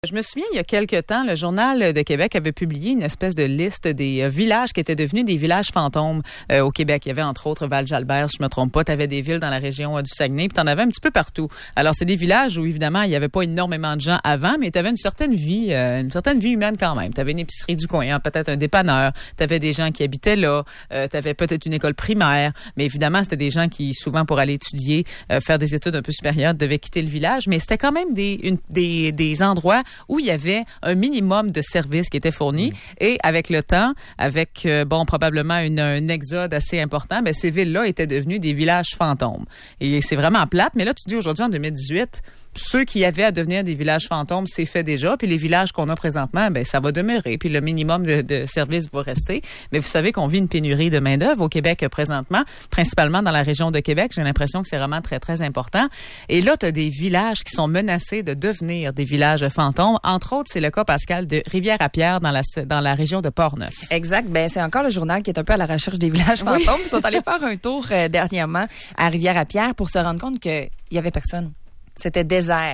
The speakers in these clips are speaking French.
Je me souviens, il y a quelque temps, le Journal de Québec avait publié une espèce de liste des villages qui étaient devenus des villages fantômes au Québec. Il y avait entre autres Val-Jalbert, si je me trompe pas. Tu avais des villes dans la région du Saguenay, puis tu en avais un petit peu partout. Alors, c'est des villages où, évidemment, il n'y avait pas énormément de gens avant, mais tu avais une certaine vie humaine quand même. Tu avais une épicerie du coin, peut-être un dépanneur. Tu avais des gens qui habitaient là. Tu avais peut-être une école primaire. Mais évidemment, c'était des gens qui, souvent, pour aller étudier, faire des études un peu supérieures, devaient quitter le village. Mais c'était quand même des endroits où il y avait un minimum de services qui étaient fournis. Et avec le temps, avec probablement un exode assez important, ces villes-là étaient devenues des villages fantômes. Et c'est vraiment plate. Mais là, tu dis aujourd'hui, en 2018, ceux qui avaient à devenir des villages fantômes, c'est fait déjà. Puis les villages qu'on a présentement, ça va demeurer. Puis le minimum de services va rester. Mais vous savez qu'on vit une pénurie de main-d'œuvre au Québec présentement, principalement dans la région de Québec. J'ai l'impression que c'est vraiment très, très important. Et là, tu as des villages qui sont menacés de devenir des villages fantômes. Entre autres, c'est le cas, Pascal, de Rivière-à-Pierre dans la région de Port-Neuf. Exact. C'est encore le journal qui est un peu à la recherche des villages fantômes. Ils sont allés faire un tour dernièrement à Rivière-à-Pierre pour se rendre compte qu'il y avait personne. C'était désert.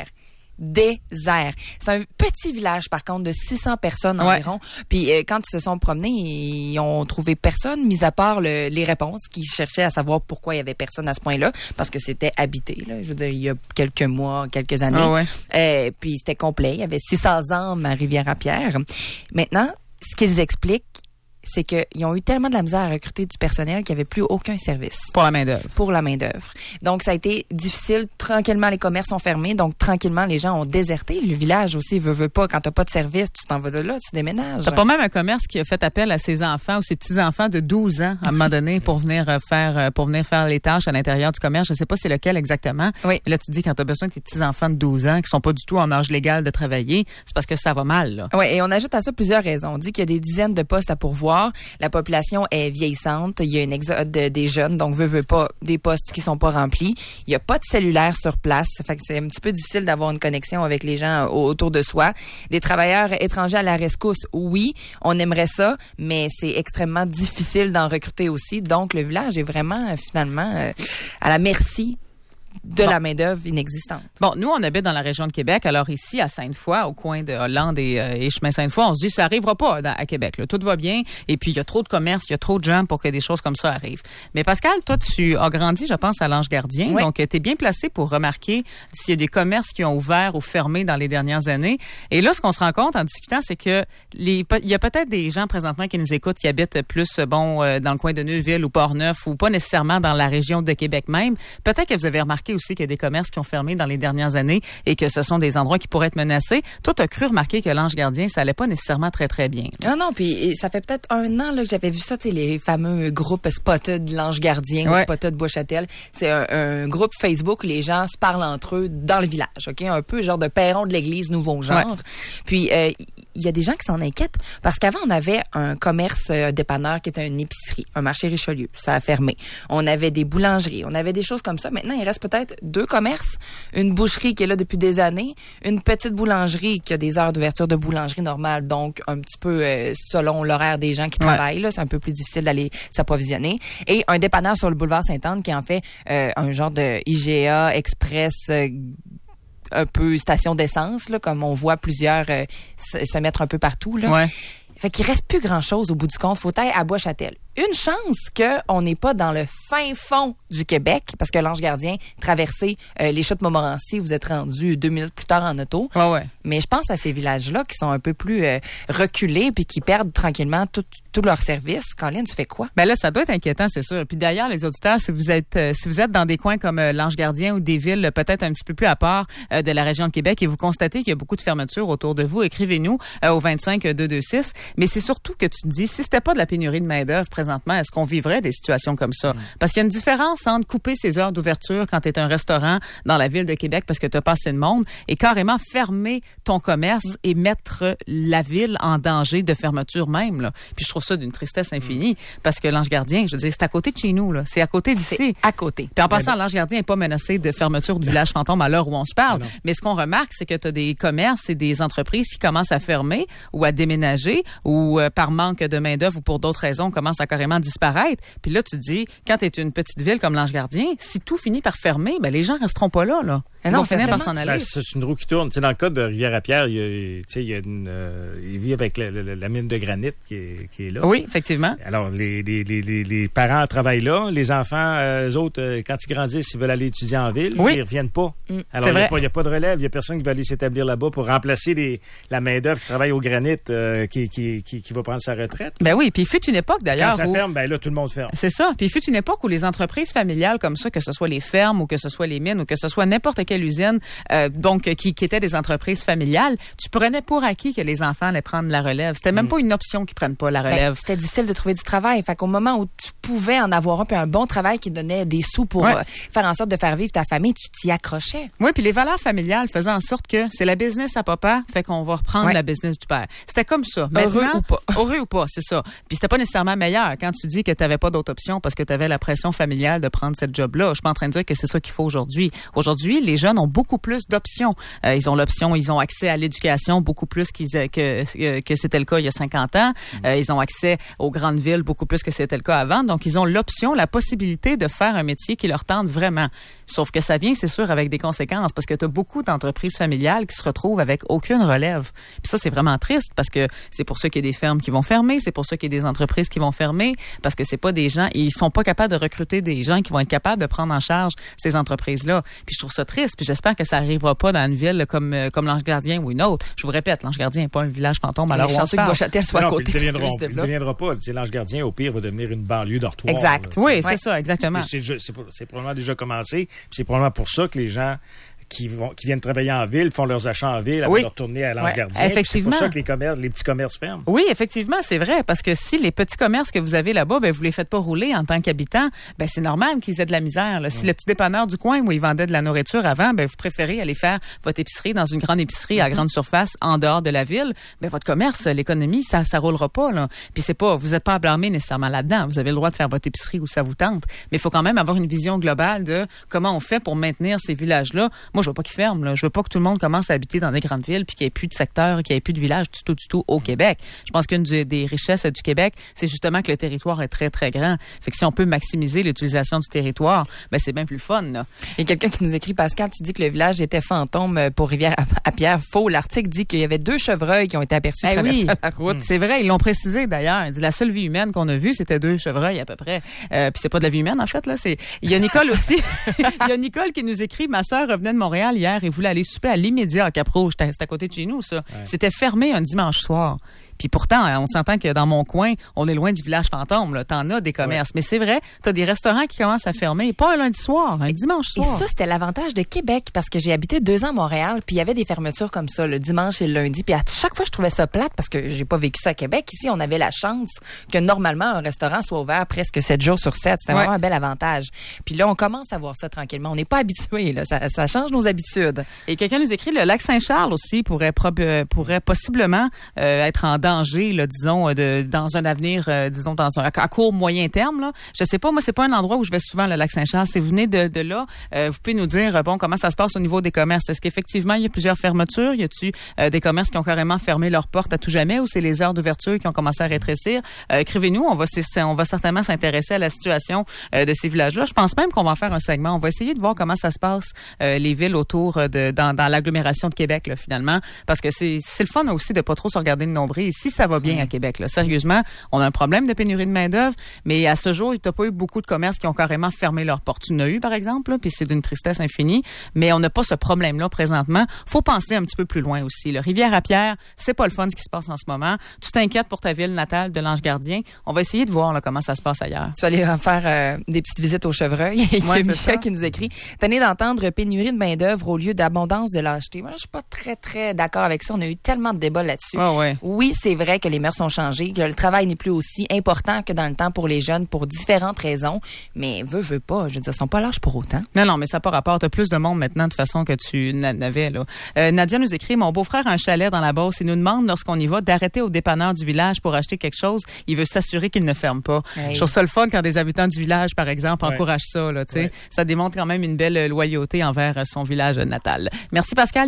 C'est un petit village, par contre, de 600 personnes environ. Puis quand ils se sont promenés, ils ont trouvé personne, mis à part les réponses, qui cherchaient à savoir pourquoi il y avait personne à ce point-là, parce que c'était habité, là. Je veux dire, il y a quelques mois, quelques années. Puis c'était complet. Il y avait 600 âmes à Rivière-à-Pierre. Maintenant, ce qu'ils expliquent, c'est qu'ils ont eu tellement de la misère à recruter du personnel qu'il n'y avait plus aucun service. Pour la main-d'œuvre. Pour la main-d'œuvre. Donc, ça a été difficile. Tranquillement, les commerces sont fermés. Donc, tranquillement, les gens ont déserté. Le village aussi veut pas. Quand t'as pas de service, tu t'en vas de là, tu déménages. T'as pas même un commerce qui a fait appel à ses enfants ou ses petits-enfants de 12 ans, à un moment donné, pour venir faire les tâches à l'intérieur du commerce. Je sais pas c'est lequel exactement. Oui. Et là, tu dis, quand t'as besoin de tes petits-enfants de 12 ans qui sont pas du tout en âge légal de travailler, c'est parce que ça va mal, là. Oui, et on ajoute à ça plusieurs raisons. On dit qu'il y a des dizaines de postes à pourvoir. La population est vieillissante. Il y a un exode des jeunes, donc veut pas des postes qui sont pas remplis. Il y a pas de cellulaire sur place. Fait que c'est un petit peu difficile d'avoir une connexion avec les gens autour de soi. Des travailleurs étrangers à la rescousse, oui, on aimerait ça, mais c'est extrêmement difficile d'en recruter aussi. Donc, le village est vraiment, finalement, à la merci de la main-d'œuvre inexistante. Bon, nous, on habite dans la région de Québec. Alors ici, à Sainte-Foy, au coin de Hollande et chemin Sainte-Foy, on se dit, ça arrivera pas à Québec. Là. Tout va bien. Et puis, il y a trop de commerce, il y a trop de gens pour que des choses comme ça arrivent. Mais Pascal, toi, tu as grandi, je pense, à l'Ange Gardien. Oui. Donc, tu es bien placé pour remarquer s'il y a des commerces qui ont ouvert ou fermé dans les dernières années. Et là, ce qu'on se rend compte en discutant, c'est que il y a peut-être des gens présentement qui nous écoutent qui habitent plus, dans le coin de Neuville ou Port-Neuf ou pas nécessairement dans la région de Québec même. Peut-être que vous avez remarqué aussi qu'il y a des commerces qui ont fermé dans les dernières années et que ce sont des endroits qui pourraient être menacés. Toi, tu as cru remarquer que l'Ange Gardien, ça allait pas nécessairement très, très bien. Non, puis ça fait peut-être 1 an là, que j'avais vu ça, tu sais, les fameux groupes Spotted l'Ange Gardien ou Spotted Bois-Châtel. C'est un groupe Facebook où les gens se parlent entre eux dans le village, OK? Un peu genre de perron de l'église nouveau genre. Ouais. Puis, il y a des gens qui s'en inquiètent parce qu'avant, on avait un commerce dépanneur qui était une épicerie, un marché Richelieu. Ça a fermé. On avait des boulangeries, on avait des choses comme ça. Maintenant, il reste peut-être 2 commerces, une boucherie qui est là depuis des années, une petite boulangerie qui a des heures d'ouverture de boulangerie normale, donc un petit peu selon l'horaire des gens qui travaillent. Là, c'est un peu plus difficile d'aller s'approvisionner. Et un dépanneur sur le boulevard Sainte-Anne qui en fait un genre de IGA Express un peu station d'essence, là, comme on voit plusieurs se mettre un peu partout. Là. Ouais. Fait qu'il reste plus grand-chose au bout du compte. Faut aller à Bois-Châtel. Une chance qu'on n'est pas dans le fin fond du Québec, parce que l'Ange Gardien, traversé les Chutes Montmorency, vous êtes rendu 2 minutes plus tard en auto. Ouais. Mais je pense à ces villages-là qui sont un peu plus reculés puis qui perdent tranquillement tout leur service. Colin, tu fais quoi? Là, ça doit être inquiétant, c'est sûr. Puis d'ailleurs, les auditeurs, si vous êtes dans des coins comme l'Ange Gardien ou des villes peut-être un petit peu plus à part de la région de Québec et vous constatez qu'il y a beaucoup de fermetures autour de vous, écrivez-nous au 25-226. Mais c'est surtout que tu te dis, si c'était pas de la pénurie de main-d'œuvre présentement, est-ce qu'on vivrait des situations comme ça? Parce qu'il y a une différence entre couper ses heures d'ouverture quand tu es un restaurant dans la ville de Québec parce que tu as pas assez de monde et carrément fermer ton commerce et mettre la ville en danger de fermeture même. Là. Puis je trouve ça d'une tristesse infinie parce que l'Ange Gardien, je veux dire, c'est à côté de chez nous. Là. C'est à côté d'ici. C'est à côté. Puis en passant, l'Ange Gardien n'est pas menacé de fermeture du village fantôme à l'heure où on se parle. Mais ce qu'on remarque, c'est que tu as des commerces et des entreprises qui commencent à fermer ou à déménager ou par manque de main-d'œuvre ou pour d'autres raisons commencent à carrément disparaître. Puis là, tu te dis, quand tu es une petite ville comme l'Ange Gardien, si tout finit par fermer, les gens resteront pas là. Ils vont finir par s'en aller. Ben, c'est une roue qui tourne. T'sais, dans le cas de Rivière-à-Pierre, il vit avec la mine de granit qui est là. Oui, effectivement. Alors, les parents travaillent là. Les enfants, eux autres, quand ils grandissent, ils veulent aller étudier en ville. Ils ne reviennent pas. Alors, il n'y a pas de relève. Il n'y a personne qui va aller s'établir là-bas pour remplacer la main-d'œuvre qui travaille au granit qui va prendre sa retraite. Ben oui, puis il fut une époque d'ailleurs. Quand ça ferme, ben là, tout le monde ferme. C'est ça. Puis il fut une époque où les entreprises familiales comme ça, que ce soit les fermes ou que ce soit les mines ou que ce soit n'importe quelle usine, qui étaient des entreprises familiales, tu prenais pour acquis que les enfants allaient prendre la relève. C'était même pas une option qu'ils prennent pas la relève. C'était difficile de trouver du travail. Fait qu'au moment où tu pouvais en avoir un bon travail qui donnait des sous pour faire en sorte de faire vivre ta famille, tu t'y accrochais. Oui, puis les valeurs familiales faisaient en sorte que c'est la business à papa, fait qu'on va reprendre la business du père. C'était comme ça. Heureux ou pas. Heureux ou pas, c'est ça. Puis c'était pas nécessairement meilleur quand tu dis que tu n'avais pas d'autre option parce que tu avais la pression familiale de prendre cette job-là. Je suis pas en train de dire que c'est ça qu'il faut aujourd'hui. Aujourd'hui, les jeunes ont beaucoup plus d'options. Ils ont l'option, ils ont accès à l'éducation beaucoup plus que c'était le cas il y a 50 ans. Ils ont accès aux grandes villes beaucoup plus que c'était le cas avant. Donc, ils ont l'option, la possibilité de faire un métier qui leur tente vraiment. Sauf que ça vient, c'est sûr, avec des conséquences parce que tu as beaucoup d'entreprises familiales qui se retrouvent avec aucune relève. Puis ça, c'est vraiment triste parce que c'est pour ça qu'il y a des fermes qui vont fermer, c'est pour ça qu'il y a des entreprises qui vont fermer parce que c'est pas des gens, ils sont pas capables de recruter des gens qui vont être capables de prendre en charge ces entreprises-là. Puis je trouve ça triste, puis j'espère que ça arrivera pas dans une ville comme l'Ange-Gardien ou une autre. Je vous répète, l'Ange-Gardien n'est pas un village fantôme à l'heure où on se parle. Que Bois-Châtel soit à côté. Il ne deviendra pas. L'Ange-Gardien, au pire, va devenir une banlieue dortoir. Exact. Là, oui, c'est ça, exactement. C'est probablement déjà commencé. C'est probablement pour ça que les gens qui viennent travailler en ville font leurs achats en ville avant de retourner à l'Ange-Gardien. Effectivement. C'est pour ça que les petits commerces ferment. Oui, effectivement, c'est vrai. Parce que si les petits commerces que vous avez là-bas, vous les faites pas rouler en tant qu'habitants, c'est normal qu'ils aient de la misère. Là. Si le petit dépanneur du coin où ils vendaient de la nourriture avant, vous préférez aller faire votre épicerie dans une grande épicerie à grande surface en dehors de la ville, votre commerce, l'économie, ça roulera pas. Là. Puis vous êtes pas à blâmer nécessairement là-dedans. Vous avez le droit de faire votre épicerie où ça vous tente. Mais il faut quand même avoir une vision globale de comment on fait pour maintenir ces villages-là. Moi, je veux pas qu'ils ferment. Là. Je veux pas que tout le monde commence à habiter dans des grandes villes puis qu'il n'y ait plus de secteurs, qu'il n'y ait plus de villages du tout au Québec. Je pense qu'une des richesses du Québec, c'est justement que le territoire est très, très grand. Fait que si on peut maximiser l'utilisation du territoire, c'est bien plus fun. Là. Il y a quelqu'un qui nous écrit, Pascal, tu dis que le village était fantôme pour Rivière-à-Pierre. Faux. L'article dit qu'il y avait 2 chevreuils qui ont été aperçus traverser la route. C'est vrai, ils l'ont précisé d'ailleurs. Il dit la seule vie humaine qu'on a vue, c'était 2 chevreuils à peu près. Puis c'est pas de la vie humaine en fait. Là. Il y a Nicole aussi. Il y a Nicole qui nous écrit, ma sœur revenait de Montréal hier et voulait aller souper à l'immédiat à Cap-Rouge. C'est à côté de chez nous, ça. Ouais. C'était fermé un dimanche soir. Puis pourtant, on s'entend que dans mon coin, on est loin du village fantôme. Là. T'en as des commerces. Mais c'est vrai, t'as des restaurants qui commencent à fermer. Pas un lundi soir, un dimanche soir. Et ça, c'était l'avantage de Québec parce que j'ai habité 2 ans à Montréal. Puis il y avait des fermetures comme ça, le dimanche et le lundi. Puis à chaque fois, je trouvais ça plate parce que j'ai pas vécu ça à Québec. Ici, on avait la chance que normalement, un restaurant soit ouvert presque 7 jours sur 7. C'était vraiment un bel avantage. Puis là, on commence à voir ça tranquillement. On n'est pas habitué. Là. Ça change nos habitudes. Et quelqu'un nous écrit, le lac Saint-Charles aussi pourrait possiblement être en danger, là, disons, dans un avenir, à court, moyen terme. Là. Je sais pas, moi, c'est pas un endroit où je vais souvent, le lac Saint-Charles. Si vous venez de là, vous pouvez nous dire, comment ça se passe au niveau des commerces. Est-ce qu'effectivement, il y a plusieurs fermetures? Y a-t-il des commerces qui ont carrément fermé leurs portes à tout jamais ou c'est les heures d'ouverture qui ont commencé à rétrécir? Écrivez-nous, on va certainement s'intéresser à la situation de ces villages-là. Je pense même qu'on va en faire un segment. On va essayer de voir comment ça se passe, les villes autour dans l'agglomération de Québec, là, finalement. Parce que c'est le fun aussi de pas trop se regarder le nombril. Si ça va bien à Québec, là, sérieusement, on a un problème de pénurie de main-d'œuvre, mais à ce jour, il n'y a pas eu beaucoup de commerces qui ont carrément fermé leurs portes. Tu en as eu, par exemple, là, puis c'est d'une tristesse infinie, mais on n'a pas ce problème-là présentement. Faut penser un petit peu plus loin aussi. Le Rivière-à-Pierre, c'est pas le fun ce qui se passe en ce moment. Tu t'inquiètes pour ta ville natale de l'Ange-Gardien. On va essayer de voir là, comment ça se passe ailleurs. Tu vas aller faire des petites visites au chevreuil. Il y a Michel qui nous écrit « Tenez d'entendre pénurie de main-d'œuvre au lieu d'abondance de lâcheté. » Moi, je suis pas très, très d'accord avec ça. On a eu tellement de débats là-dessus. Oui, c'est vrai que les mœurs ont changé, que le travail n'est plus aussi important que dans le temps pour les jeunes pour différentes raisons, mais veut pas, je veux dire, ils sont pas lâches pour autant. Non, mais ça n'a pas rapport. T'as plus de monde maintenant de façon que tu n'avais, là. Nadia nous écrit, mon beau-frère a un chalet dans la Beauce. Il nous demande, lorsqu'on y va, d'arrêter au dépanneur du village pour acheter quelque chose. Il veut s'assurer qu'il ne ferme pas. Hey. Je trouve ça le fun quand des habitants du village, par exemple, encouragent ça, là, tu sais. Ça démontre quand même une belle loyauté envers son village natal. Merci, Pascal.